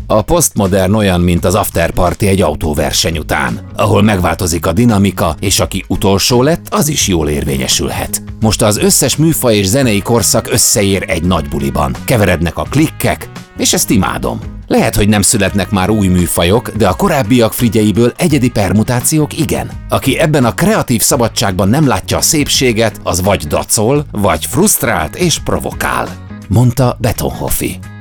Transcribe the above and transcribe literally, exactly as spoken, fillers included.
A posztmodern olyan, mint az afterparty egy autóverseny után, ahol megváltozik a dinamika, és aki utolsó lett, az is jól érvényesülhet. Most az összes műfaj és zenei korszak összeér egy nagy buliban. Keverednek a klikkek, és ezt imádom. Lehet, hogy nem születnek már új műfajok, de a korábbiak figyeiből egyedi permutációk igen. Aki ebben a kreatív szabadságban nem látja a szépséget, az vagy dacol, vagy frusztrált és provokál, mondta Betonhoffi.